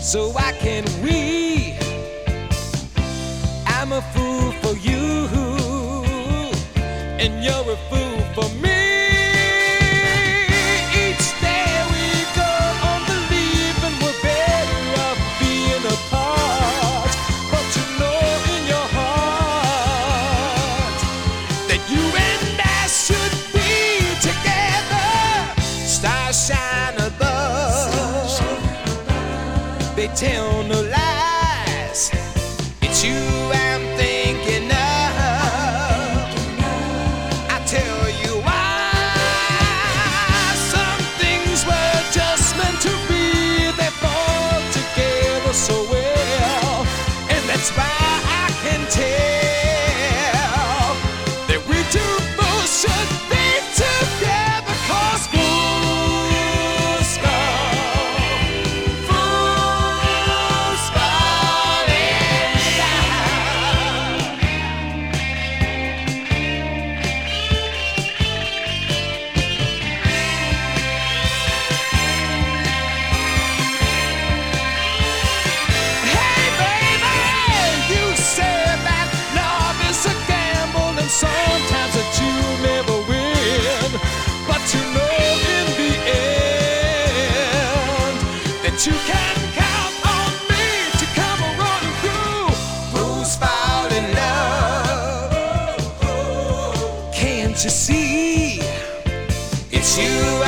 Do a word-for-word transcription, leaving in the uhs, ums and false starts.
so I can we. I'm a fool for you, and you're a fool for me. Each day we go on believing we're better off being apart, but you know in your heart that you and I should be together. Stars shine above, they tell no lies. It's you I'm thinking of. I tell you why. Some things were just meant to be. They fall together so well, and that's why I can tell that we two both should be together. 'Cause fools fall, fools fall in love. Hey baby, you said that love is a gamble and sometimes that you never win, but you know in the end that you can count on me to come running through. Fools fall in love. Can't you see? It's you